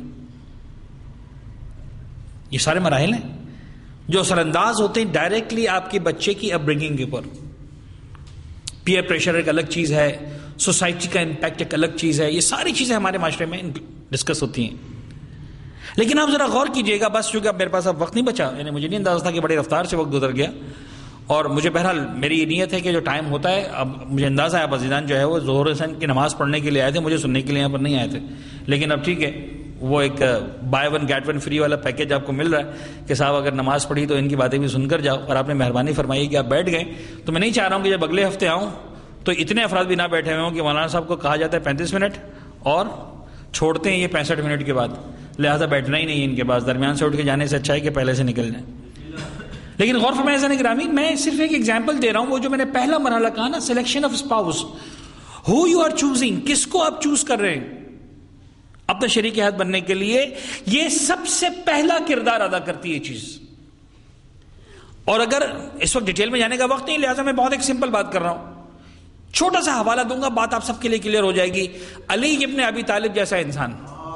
یہ سارے مراحل ہیں جو اثر انداز ہوتے ہیں ڈائریکٹلی آپ کے بچے کی اپ برنگنگ کے اوپر. پیئر پریشر ایک الگ چیز ہے، سوسائٹی کا امپیکٹ ایک الگ چیز ہے. یہ ساری چیزیں ہمارے معاشرے میں ڈسکس ہوتی ہیں. لیکن آپ ذرا غور کیجئے گا، بس چونکہ اب میرے پاس اب وقت نہیں بچا، یعنی مجھے نہیں اندازہ تھا کہ بڑی رفتار سے وقت گزر گیا، اور مجھے بہرحال میری یہ نیت ہے کہ جو ٹائم ہوتا ہے، اب مجھے اندازہ ہے عزیزان جو ہے وہ ظہر حسین کی نماز پڑھنے کے لیے آئے تھے، مجھے سننے کے لیے یہاں پر نہیں آئے تھے. لیکن اب ٹھیک ہے، وہ ایک buy one get one free والا پیکیج آپ کو مل رہا ہے کہ صاحب اگر نماز پڑھی تو ان کی باتیں بھی سن کر جاؤ. اور آپ نے مہربانی فرمائی کہ آپ بیٹھ گئے. تو میں نہیں چاہ رہا ہوں کہ جب اگلے ہفتے آؤں تو اتنے افراد بھی نہ بیٹھے ہوئے ہوں کہ مولانا صاحب کو کہا جاتا ہے پینتیس منٹ اور چھوڑتے ہیں یہ پینسٹھ منٹ کے بعد، لہٰذا بیٹھنا ہی نہیں ہے ان کے پاس. درمیان سے اٹھ کے جانے سے اچھا ہے کہ پہلے سے نکل جائیں. لیکن غور فرمائیں عزیزان گرامی، میں صرف ایک ایگزامپل دے رہا ہوں. وہ جو میں نے پہلا مرحلہ کہا نا، selection of spouse, who you are choosing, کس کو آپ چوز کر رہے ہیں اپنے شریک حیات بننے کے لیے، یہ سب سے پہلا کردار ادا کرتی ہے یہ چیز. اور اگر اس وقت ڈیٹیل میں جانے کا وقت نہیں، لہٰذا میں بہت ایک سمپل بات کر رہا ہوں. چھوٹا سا حوالہ دوں گا، بات آپ سب کے لیے کلیئر ہو جائے گی. علی ابن ابی طالب جیسا انسان،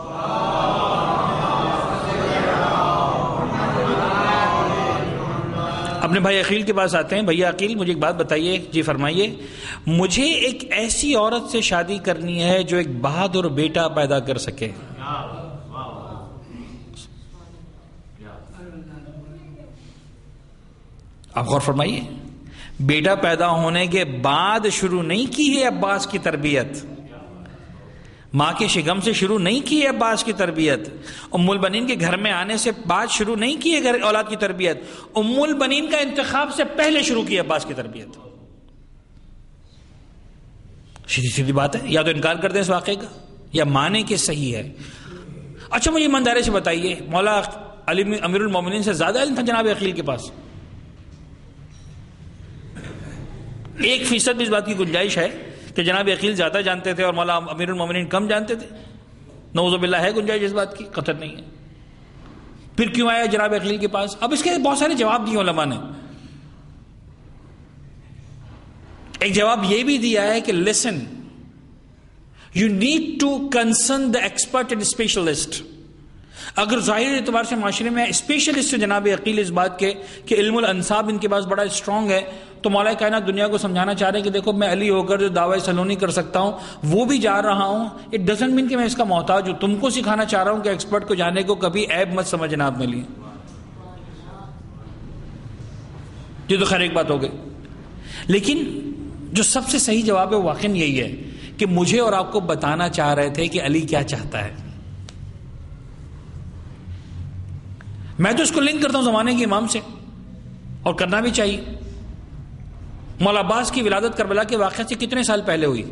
اپنے بھائی عقیل کے پاس آتے ہیں. بھیا عقیل مجھے ایک بات بتائیے. جی فرمائیے. مجھے ایک ایسی عورت سے شادی کرنی ہے جو ایک بہادر بیٹا پیدا کر سکے. آپ غور فرمائیے، بیٹا پیدا ہونے کے بعد شروع نہیں کی ہے عباس کی تربیت، ماں کے شکم سے شروع نہیں کی ہے عباس کی تربیت، ام البنین کے گھر میں آنے سے بعد شروع نہیں کی ہے گھر اولاد کی تربیت، ام البنین کا انتخاب سے پہلے شروع کی ہے عباس کی تربیت. سیدھی سیدھی بات ہے. یا تو انکار کر دیں اس واقعے کا یا مانے کہ صحیح ہے. اچھا مجھے ایمانداری سے بتائیے، مولا علی امیر المومنین سے زیادہ علم تھا جناب عقیل کے پاس؟ ایک فیصد بھی اس بات کی گنجائش ہے کہ جناب عقیل زیادہ جانتے تھے اور مولا امیر المومنین کم جانتے تھے؟ نعوذ باللہ ہے گنجائش اس بات کی؟ قطع نہیں ہے. پھر کیوں آیا جناب عقیل کے پاس؟ اب اس کے بہت سارے جواب دیے علماء نے. ایک جواب یہ بھی دیا ہے کہ listen, you need to concern the expert and specialist. اگر ظاہر اعتبار سے معاشرے میں اسپیشلسٹ جناب عقیل اس بات کے کہ علم الانساب ان کے پاس بڑا اسٹرانگ ہے، تو مولا کائنات دنیا کو سمجھانا چاہ رہے ہیں کہ دیکھو میں علی ہو کر جو دعوی سلونی کر سکتا ہوں وہ بھی جا رہا ہوں. اٹ ڈزنٹ مین کہ میں اس کا محتاج ہوں. تم کو سکھانا چاہ رہا ہوں کہ ایکسپرٹ کو جانے کو کبھی عیب مت سمجھنا آپ میرے لیے. یہ تو خیر ایک بات ہو گئی. لیکن جو سب سے صحیح جواب ہے وہ واقعی یہی ہے کہ مجھے اور آپ کو بتانا چاہ رہے تھے کہ علی کیا چاہتا ہے. میں تو اس کو لنک کرتا ہوں زمانے کے امام سے. اور کرنا بھی چاہیے. مولا عباس کی ولادت کربلا کے واقعے سے کتنے سال پہلے ہوئی؟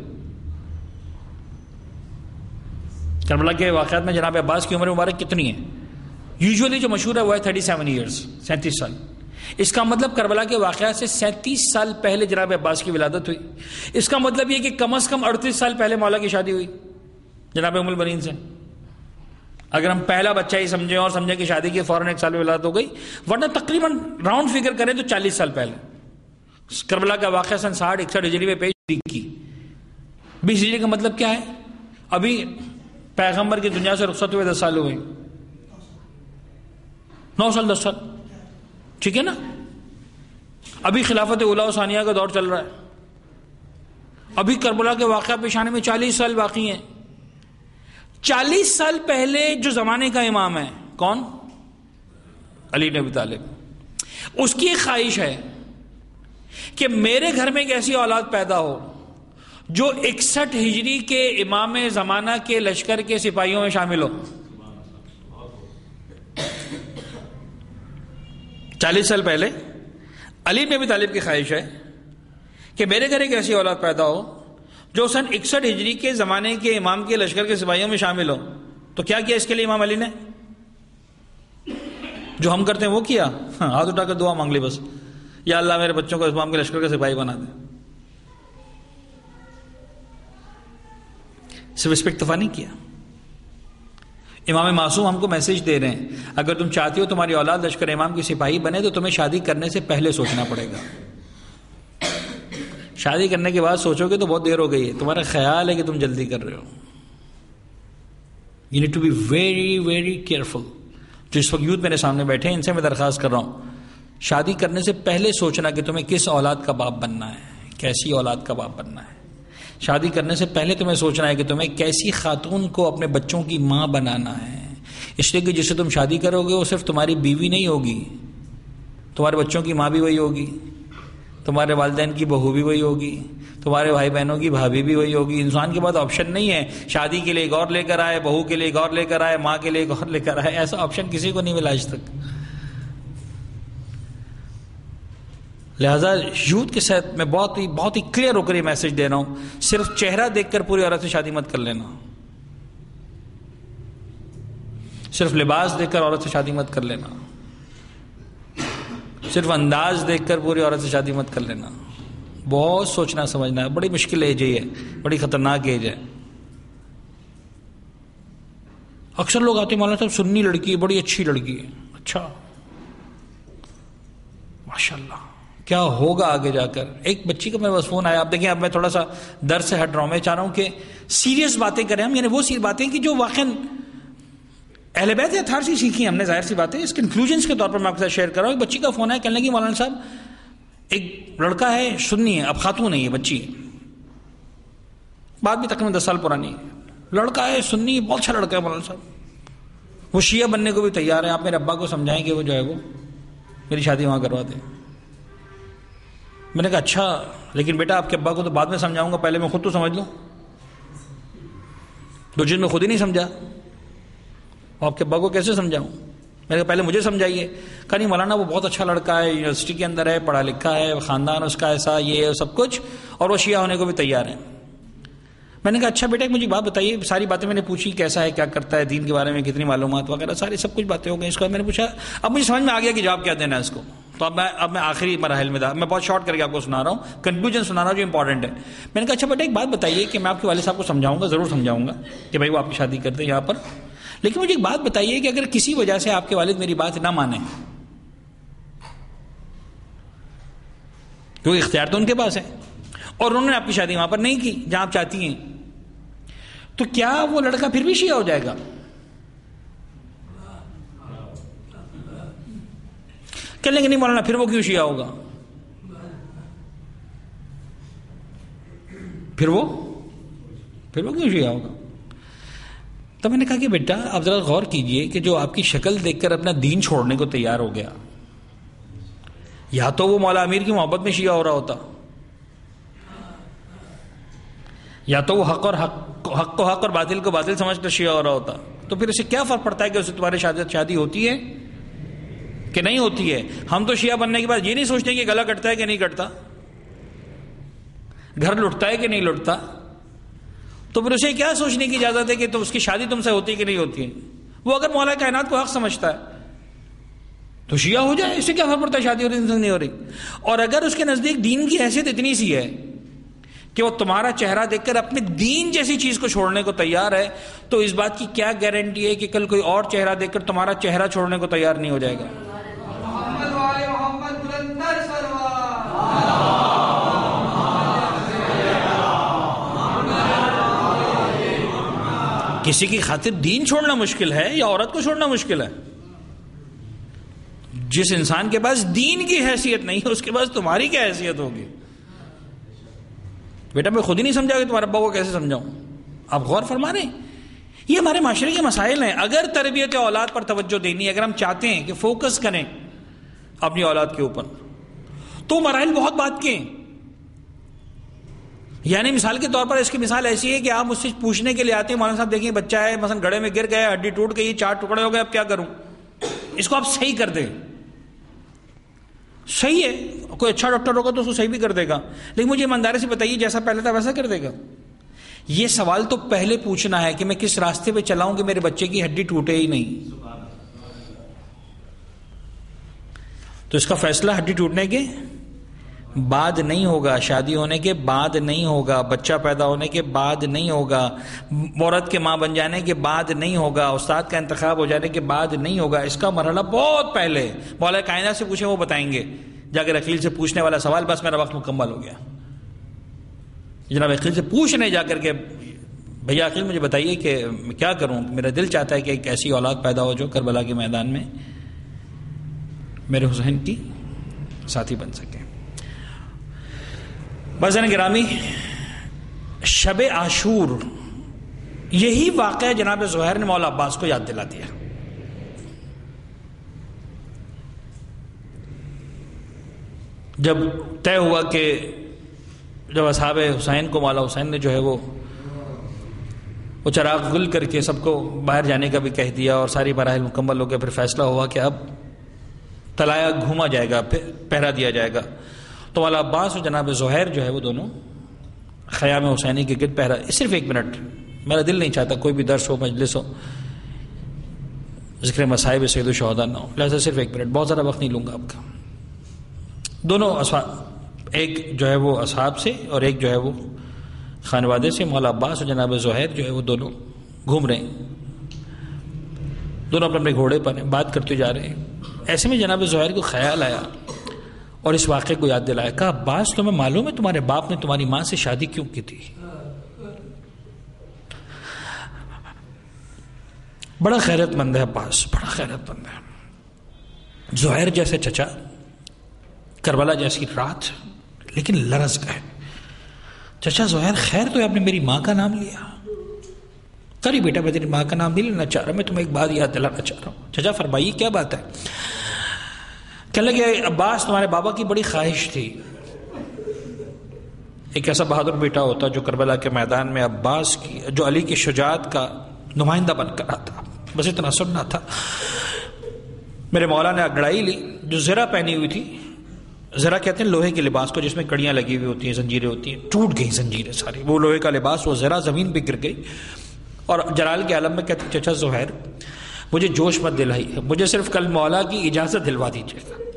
کربلا کے واقعات میں جناب عباس کی عمر مبارک کتنی ہے؟ یوزولی جو مشہور ہے وہ ہے تھرٹی سیون ایئرس، سینتیس سال. اس کا مطلب کربلا کے واقعات سے سینتیس سال پہلے جناب عباس کی ولادت ہوئی. اس کا مطلب یہ کہ کم از کم اڑتیس سال پہلے مولا کی شادی ہوئی جناب ام البنین سے. اگر ہم پہلا بچہ ہی سمجھیں اور سمجھیں کہ شادی کے فوراً ایک سال میں ولادت ہو گئی، ورنہ تقریباً راؤنڈ فگر کریں تو چالیس سال پہلے. کربلا کا واقعہ سن ساٹھ اکسٹھ ہجری میں پیش کی. بیس ہجری کا مطلب کیا ہے؟ ابھی پیغمبر کی دنیا سے رخصت ہوئے دس سال ہوئے، نو سال دس سال، ٹھیک ہے نا. ابھی خلافت اولیٰ و ثانیہ کا دور چل رہا ہے. ابھی کربلا کے واقعہ پیش آنے میں چالیس سال باقی ہیں. چالیس سال پہلے جو زمانے کا امام ہے کون؟ علی بن ابی طالب. اس کی ایک خواہش ہے کہ میرے گھر میں ایک ایسی اولاد پیدا ہو جو اکسٹھ ہجری کے امام زمانہ کے لشکر کے سپاہیوں میں شامل ہو. چالیس سال پہلے علی بن ابی طالب کی خواہش ہے کہ میرے گھر ایک ایسی اولاد پیدا ہو جو سن اکسٹھ ہجری کے زمانے کے امام کے لشکر کے سپاہیوں میں شامل ہو. تو کیا کیا اس کے لیے امام علی نے؟ جو ہم کرتے ہیں وہ کیا، ہاتھ اٹھا کر دعا مانگ لی بس، یا اللہ میرے بچوں کو امام کے لشکر کے سپاہی بنا دے. صرف اس پہ اکتفا نہیں کیا. امام معصوم ہم کو میسج دے رہے ہیں، اگر تم چاہتی ہو تمہاری اولاد لشکر امام کی سپاہی بنے تو تمہیں شادی کرنے سے پہلے سوچنا پڑے گا. شادی کرنے کے بعد سوچو گے تو بہت دیر ہو گئی ہے. تمہارا خیال ہے کہ تم جلدی کر رہے ہو. You need to be very very careful. جو اس وقت یوتھ میرے سامنے بیٹھے ہیں ان سے میں درخواست کر رہا ہوں، شادی کرنے سے پہلے سوچنا کہ تمہیں کس اولاد کا باپ بننا ہے، کیسی اولاد کا باپ بننا ہے. شادی کرنے سے پہلے تمہیں سوچنا ہے کہ تمہیں کیسی خاتون کو اپنے بچوں کی ماں بنانا ہے. اس لیے کہ جس سے تم شادی کرو گے وہ صرف تمہاری بیوی نہیں ہوگی، تمہارے بچوں کی ماں بھی وہی ہوگی، تمہارے والدین کی بہو بھی وہی ہوگی، تمہارے بھائی بہنوں کی بھابھی بھی وہی ہوگی. انسان کے پاس آپشن نہیں ہے شادی کے لیے ایک اور لے کر آئے، بہو کے لیے ایک اور لے کر آئے، ماں کے لیے ایک اور لے کر آئے. ایسا آپشن کسی کو نہیں ملا آج تک. لہذا یوتھ کے ساتھ میں بہت ہی بہت ہی کلیئر ہو کر یہ میسج دے رہا ہوں، صرف چہرہ دیکھ کر پوری عورت سے شادی مت کر لینا، صرف لباس دیکھ کر عورت سے شادی مت کر لینا، صرف انداز دیکھ کر پوری عورت سے شادی مت کر لینا. بہت سوچنا سمجھنا ہے. بڑی مشکل ایج ہے، بڑی خطرناک ایج ہے. اکثر لوگ آتے ہیں مولانا صاحب سنی لڑکی ہے، بڑی اچھی لڑکی ہے. اچھا ماشاء اللہ، کیا ہوگا آگے جا کر؟ ایک بچی کا میرے پاس فون آیا. آپ دیکھیں اب میں تھوڑا سا در سے ہٹ رہا ہوں، میں چاہ رہا ہوں کہ سیریس باتیں کریں ہم، یعنی وہ سی باتیں کہ جو واقعاً اہل بیت اطہار سے سیکھی ہم نے، ظاہر سی باتیں. اس کے انکلوژنس کے طور پر میں آپ کے ساتھ شیئر کر رہا ہوں. ایک بچی کا فون آیا، کہنے لگی مولانا صاحب ایک لڑکا ہے سنی ہے، اب خاتون ہے، یہ بچی ہے، بات بھی تقریباً دس سال پرانی ہے. لڑکا ہے سنی، بہت اچھا لڑکا ہے مولانا صاحب، وہ شیعہ بننے کو بھی تیار ہے. آپ میرے ابا کو سمجھائیں کہ وہ جو ہے وہ میری شادی وہاں کروا دیں. میں نے کہا اچھا، لیکن بیٹا آپ کے ابا کو تو بعد میں سمجھاؤں گا، پہلے میں خود تو سمجھ لوں. دو جن میں خود ہی نہیں سمجھا، آپ کے ابا کو کیسے سمجھاؤں؟ میں نے کہا پہلے مجھے سمجھائیے. کہا نہیں مولانا وہ بہت اچھا لڑکا ہے، یونیورسٹی کے اندر ہے، پڑھا لکھا ہے، خاندان اس کا ایسا یہ سب کچھ، اور وہ شیعہ ہونے کو بھی تیار ہے. میں نے کہا اچھا بیٹا مجھے بات بتائیے. ساری باتیں میں نے پوچھی، کیسا ہے، کیا کرتا ہے، دین کے بارے میں کتنی معلومات وغیرہ، ساری سب کچھ باتیں ہو گئی. اس کو میں نے پوچھا، اب مجھے سمجھ میں آ گیا کہ جواب کیا دینا ہے اس کو. تو اب میں اب میں آخری مراحل میں تھا. میں بہت شارٹ کر کے آپ کو سنا رہا ہوں، کنکلوژن سنا رہا ہوں جو امپورٹنٹ ہے. میں نے کہا اچھا بیٹا ایک بات بتائیے کہ میں آپ کے والد صاحب کو سمجھاؤں گا، ضرور سمجھاؤں گا کہ بھائی وہ آپ کی شادی کرتے ہیں یہاں پر، لیکن مجھے ایک بات بتائیے کہ اگر کسی وجہ سے آپ کے والد میری بات نہ مانیں، کیونکہ اختیار تو ان کے پاس ہے، اور انہوں نے آپ کی شادی وہاں پر نہیں کی جہاں آپ چاہتی ہیں، تو کیا وہ لڑکا پھر بھی شیعہ ہو جائے گا؟ کہنے لگے نہیں مولانا پھر وہ کیوں شیعہ ہوگا؟ پھر وہ پھر وہ کیوں شیعہ ہوگا؟ تو میں نے کہا کہ بیٹا آپ ذرا غور کیجئے کہ جو آپ کی شکل دیکھ کر اپنا دین چھوڑنے کو تیار ہو گیا، یا تو وہ مولا امیر کی محبت میں شیعہ ہو رہا ہوتا، یا تو وہ حق اور حق حق کو حق اور باطل کو باطل سمجھ کر شیعہ ہو رہا ہوتا. تو پھر اسے کیا فرق پڑتا ہے کہ اسے تمہارے شادی شادی ہوتی ہے کہ نہیں ہوتی ہے. ہم تو شیعہ بننے کے بعد یہ نہیں سوچتے کہ گلا کٹتا ہے کہ نہیں کٹتا, گھر لٹتا ہے کہ نہیں لٹتا, تو پھر اسے کیا سوچنے کی اجازت ہے کہ تو اس کی شادی تم سے ہوتی ہے کہ نہیں ہوتی ہے؟ وہ اگر مولا کائنات کو حق سمجھتا ہے تو شیعہ ہو جائے, اس سے کیا فرق پڑتا ہے شادی ہو رہی نہیں ہو رہی. اور اگر اس کے نزدیک دین کی حیثیت اتنی سی ہے کہ وہ تمہارا چہرہ دیکھ کر اپنے دین جیسی چیز کو چھوڑنے کو تیار ہے, تو اس بات کی کیا گارنٹی ہے کہ کل کوئی اور چہرہ دیکھ کر تمہارا چہرہ چھوڑنے کو تیار نہیں ہو جائے گا؟ کسی کی خاطر دین چھوڑنا مشکل ہے یا عورت کو چھوڑنا مشکل ہے؟ جس انسان کے پاس دین کی حیثیت نہیں ہے اس کے پاس تمہاری کیا حیثیت ہوگی؟ بیٹا میں خود ہی نہیں سمجھا کہ تمہارے ابا کو کیسے سمجھاؤں. آپ غور فرما رہے ہیں, یہ ہمارے معاشرے کے مسائل ہیں. اگر تربیت اولاد پر توجہ دینی ہے, اگر ہم چاہتے ہیں کہ فوکس کریں اپنی اولاد کے اوپر, تو مراحل بہت بات کے ہیں. یعنی مثال کے طور پر اس کی مثال ایسی ہے کہ آپ مجھ سے پوچھنے کے لیے آتے ہیں, مولانا صاحب دیکھیں بچہ ہے مثلا گڑھے میں گر گیا, ہڈی ٹوٹ گئی, چار ٹکڑے ہو گئے, اب کیا کروں؟ اس کو آپ صحیح کر دیں. صحیح ہے, کوئی اچھا ڈاکٹر ہوگا تو اس کو صحیح بھی کر دے گا, لیکن مجھے ایمانداری سے بتائیے جیسا پہلے تھا ویسا کر دے گا؟ یہ سوال تو پہلے پوچھنا ہے کہ میں کس راستے پہ چلاؤں کہ میرے بچے کی ہڈی ٹوٹے ہی نہیں. تو اس کا فیصلہ ہڈی ٹوٹنے کے بعد نہیں ہوگا, شادی ہونے کے بعد نہیں ہوگا, بچہ پیدا ہونے کے بعد نہیں ہوگا, عورت کے ماں بن جانے کے بعد نہیں ہوگا, استاد کا انتخاب ہو جانے کے بعد نہیں ہوگا. اس کا مرحلہ بہت پہلے. مولا کائنات سے پوچھیں وہ بتائیں گے. جا کے عقیل سے پوچھنے والا سوال, بس میرا وقت مکمل ہو گیا. جناب عقیل سے پوچھنے جا کر کے, بھیا عقیل مجھے بتائیے کہ کیا کروں, میرا دل چاہتا ہے کہ ایک ایسی اولاد پیدا ہو جو کربلا کے میدان میں میرے حسین کی ساتھی بن سکے. بھائیان گرامی, شب عاشور یہی واقعہ جناب زہیر نے مولا عباس کو یاد دلا دیا. جب طے ہوا کہ جب اصحاب حسین کو مولا حسین نے جو ہے وہ وہ چراغ گل کر کے سب کو باہر جانے کا بھی کہہ دیا اور ساری مراحل مکمل ہو گئے, پھر فیصلہ ہوا کہ اب تلایا گھوما جائے گا, پہرا دیا جائے گا. تو مولا عباس اور جناب زہیر جو ہے وہ دونوں خیام حسینی کے گرد پہرا. صرف ایک منٹ, میرا دل نہیں چاہتا کوئی بھی درس ہو, مجلس ہو, ذکر مصائب سید الشہداء نہ ہو, لہذا صرف ایک منٹ, بہت زیادہ وقت نہیں لوں گا آپ کا. دونوں اصحاب, ایک جو ہے وہ اصحاب سے اور ایک جو ہے وہ خانوادے سے, مولا عباس اور جناب زہیر جو ہے وہ دونوں گھوم رہے ہیں, دونوں اپنے اپنے گھوڑے پر ہیں, بات کرتے جا رہے ہیں. ایسے میں جناب زہیر کو خیال آیا اور اس واقعے کو یاد دلایا. کہا عباس تمہیں معلوم ہے تمہارے باپ نے تمہاری ماں سے شادی کیوں کی تھی؟ بڑا خیرت مند ہے عباس, بڑا خیرت مند ہے. زہیر جیسے چچا, کربلا جیسی رات, لیکن لرز گئے. چچا زہیر خیر تو آپ نے میری ماں کا نام لیا. کری بیٹا میں تیری ماں کا نام نہیں لینا چاہ رہا, میں تمہیں ایک بات یاد دلانا چاہ رہا ہوں. چچا فرمائیے کیا بات ہے؟ کہنے لگے عباس تمہارے بابا کی بڑی خواہش تھی ایک ایسا بہادر بیٹا ہوتا جو کربلا کے میدان میں عباس کی, جو علی کی شجاعت کا نمائندہ بن کر آتا. بس اتنا سننا تھا. میرے مولا نے اگڑائی لی, جو زرہ پہنی ہوئی تھی. زرہ کہتے ہیں لوہے کے لباس کو جس میں کڑیاں لگی ہوئی ہوتی ہیں, زنجیریں ہوتی ہیں, ٹوٹ گئی زنجیریں ساری. وہ لوہے کا لباس, وہ زرہ زمین پہ گر گئی اور جلال کے عالم میں کہتے چچا زہیر مجھے جوش مت دلائی, مجھے صرف کل مولا کی اجازت دلوا دیجیے گا.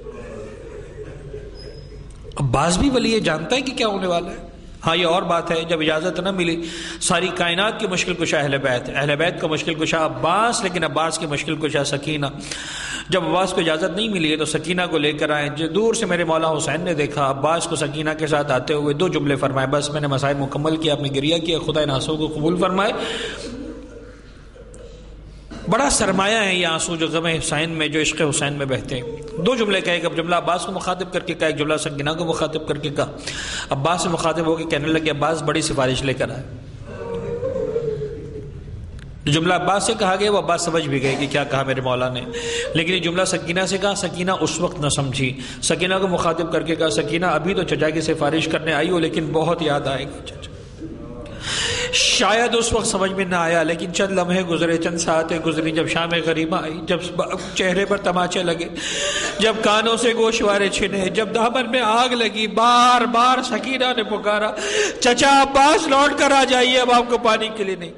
عباس بھی ولی یہ جانتا ہے کہ کیا ہونے والا ہے. ہاں یہ اور بات ہے جب اجازت نہ ملی, ساری کائنات کی مشکل کشا اہل بیت, اہل بیت کا مشکل کشا عباس, لیکن عباس کی مشکل کشا سکینہ. جب عباس کو اجازت نہیں ملی ہے تو سکینہ کو لے کر آئے. جو دور سے میرے مولا حسین نے دیکھا عباس کو سکینہ کے ساتھ آتے ہوئے, دو جملے فرمائے, بس میں نے مسائل مکمل کیا, آپ نے گریہ کیا, خدا ان آنسوں کو قبول فرمائے. بڑا سرمایہ ہے یہ آنسو جو غم حسین میں, جو عشق حسین میں بہتے ہیں. دو جملے کہے, ایک جملہ عباس کو مخاطب کر کے کہا, ایک جملہ سکینہ کو مخاطب کر کے کہا. عباس سے مخاطب ہو کے کہنے لگے عباس بڑی سفارش لے کر آئے. جو جملہ عباس سے کہا گیا وہ عباس سمجھ بھی گئے کہ کیا کہا میرے مولا نے, لیکن یہ جملہ سکینہ سے کہا, سکینہ اس وقت نہ سمجھی. سکینہ کو مخاطب کر کے کہا سکینہ ابھی تو چچا کی سفارش کرنے آئی ہو لیکن بہت یاد آئے گی چچا. شاید اس وقت سمجھ میں نہ آیا، لیکن چند لمحے گزرے، چند ساعتیں گزری، جب شام غریبہ آئی، جب چہرے پر تماچے لگے، جب کانوں سے گوشوارے چھنے، جب دامن میں آگ لگی، بار بار سکینہ نے پکارا، چچا عباس لوٹ کر آ جائیے، اب آپ کو پانی کے لیے نہیں۔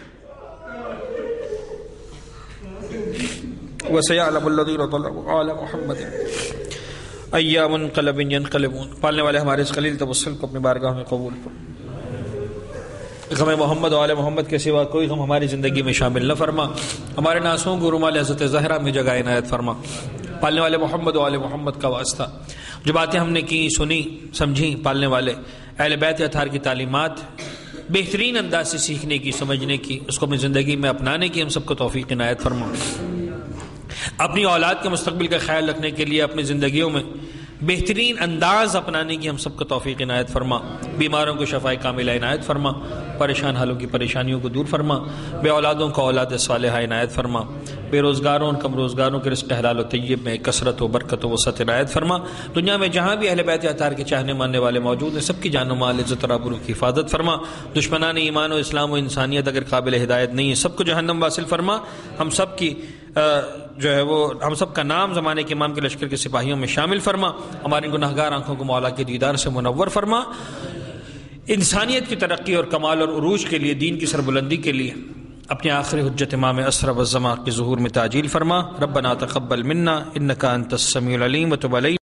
وَسَيَعْلَمُ الَّذِينَ ظَلَمُوا آلَ مُحَمَّدٍ ایام انقلب ینقلبون۔ پالنے والے ہمارے اس خلیل توسل کو اپنی بارگاہ میں قبول فرما۔ غم محمد و آل محمد کے سوا کوئی غم ہماری زندگی میں شامل نہ فرما۔ ہمارے ناسوں کو رومال حضرت زہرا میں جگہ عنایت فرما۔ پالنے والے محمد و آل محمد کا واسطہ، جو باتیں ہم نے کی، سنی، سمجھی، پالنے والے اہل بیت اطہار کی تعلیمات بہترین انداز سے سیکھنے کی، سمجھنے کی، اس کو اپنی زندگی میں اپنانے کی ہم سب کو توفیق عنایت فرما۔ اپنی اولاد کے مستقبل کا خیال رکھنے کے لیے اپنی زندگیوں میں بہترین انداز اپنانے کی ہم سب کو توفیق عنایت فرما۔ بیماروں کو شفاء کاملہ عنایت فرما، پریشان حالوں کی پریشانیوں کو دور فرما، بے اولادوں کو اولاد صالحہ عنایت فرما، بے روزگاروں اور کم روزگاروں کے رزق حلال و طیب میں کثرت و برکت و وسعت عنایت فرما۔ دنیا میں جہاں بھی اہل بیت اطہار کے چاہنے ماننے والے موجود ہیں، سب کی جان و مال، عزت اور آبرو کی حفاظت فرما۔ دشمنان ایمان و اسلام و انسانیت اگر قابل ہدایت نہیں ہے، سب کو جہنم واصل فرما۔ ہم سب کی جو ہے وہ ہم سب کا نام زمانے کے امام کے لشکر کے سپاہیوں میں شامل فرما۔ ہماری گناہگار آنکھوں کو مولا کے دیدار سے منور فرما۔ انسانیت کی ترقی اور کمال اور عروج کے لیے، دین کی سربلندی کے لیے اپنے آخری حجت امام اسرا والزمان کے ظہور میں تعجیل فرما۔ ربنا تقبل منا انک انت السمیع العلیم وتب علینا